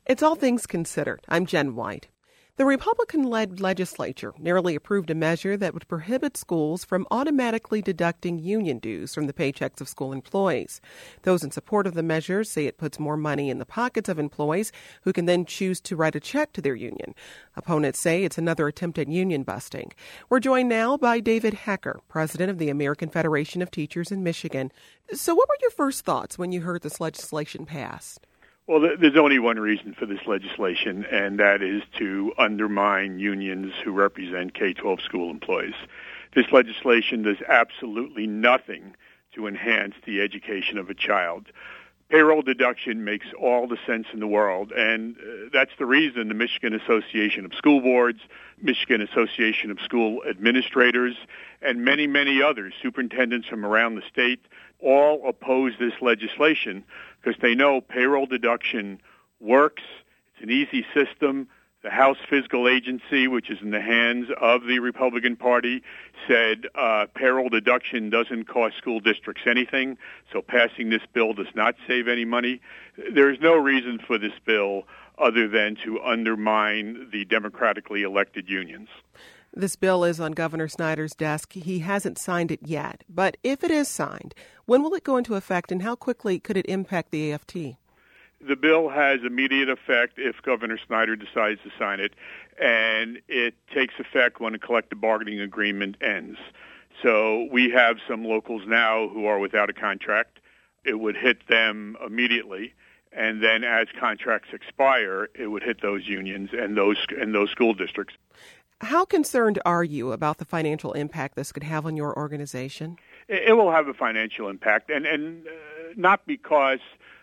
It's All Things Considered. I'm Jen White. The Republican-led legislature nearly approved a measure that would prohibit schools from automatically deducting union dues from the paychecks of school employees. Those in support of the measure say it puts more money in the pockets of employees who can then choose to write a check to their union. Opponents say it's another attempt at union busting. We're joined now by David Hecker, president of the American Federation of Teachers in Michigan. So what were your first thoughts when you heard this legislation passed? Well, there's only one reason for this legislation, and that is to undermine unions who represent K-12 school employees. This legislation does absolutely nothing to enhance the education of a child. Payroll deduction makes all the sense in the world, and that's the reason the Michigan Association of School Boards, Michigan Association of School Administrators, and many, many others, superintendents from around the state, all oppose this legislation because they know payroll deduction works. It's an easy system. The House Fiscal Agency, which is in the hands of the Republican Party, said payroll deduction doesn't cost school districts anything, so passing this bill does not save any money. There's no reason for this bill other than to undermine the democratically elected unions. This bill is on Governor Snyder's desk. He hasn't signed it yet. But if it is signed, when will it go into effect and how quickly could it impact the AFT? The bill has immediate effect if Governor Snyder decides to sign it, and it takes effect when a collective bargaining agreement ends. So we have some locals now who are without a contract. It would hit them immediately, and then as contracts expire, it would hit those unions and those school districts. How concerned are you about the financial impact this could have on your organization? It will have a financial impact, and not because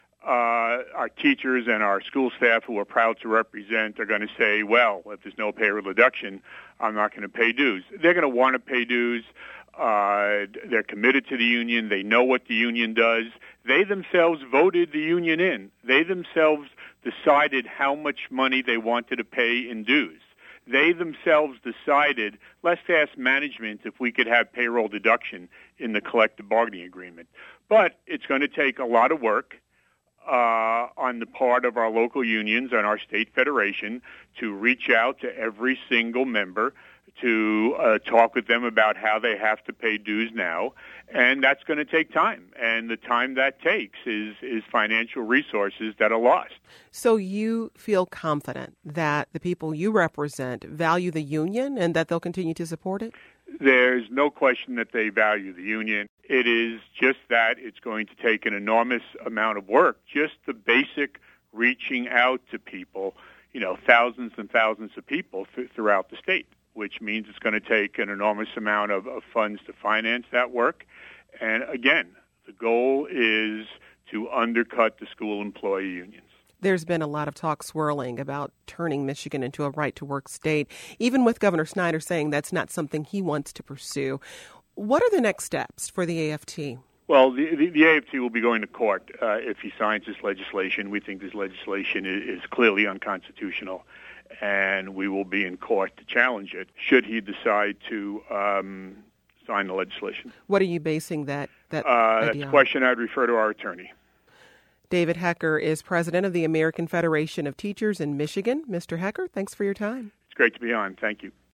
our teachers and our school staff who are proud to represent are going to say, well, if there's no payroll deduction, I'm not going to pay dues. They're going to want to pay dues. They're committed to the union. They know what the union does. They themselves voted the union in. They themselves decided how much money they wanted to pay in dues. They themselves decided, let's ask management if we could have payroll deduction in the collective bargaining agreement. But it's going to take a lot of work on the part of our local unions and our state federation to reach out to every single member to talk with them about how they have to pay dues now, and that's going to take time. And the time that takes is financial resources that are lost. So you feel confident that the people you represent value the union and that they'll continue to support it? There's no question that they value the union. It is just that it's going to take an enormous amount of work, just the basic reaching out to people, thousands and thousands of people throughout the state, which means it's going to take an enormous amount of funds to finance that work. And again, the goal is to undercut the school employee unions. There's been a lot of talk swirling about turning Michigan into a right-to-work state, even with Governor Snyder saying that's not something he wants to pursue. What are the next steps for the AFT? Well, the AFT will be going to court if he signs this legislation. We think this legislation is clearly unconstitutional, and we will be in court to challenge it should he decide to sign the legislation. What are you basing that idea on? That's a question I'd refer to our attorney. David Hecker is president of the American Federation of Teachers in Michigan. Mr. Hecker, thanks for your time. It's great to be on. Thank you.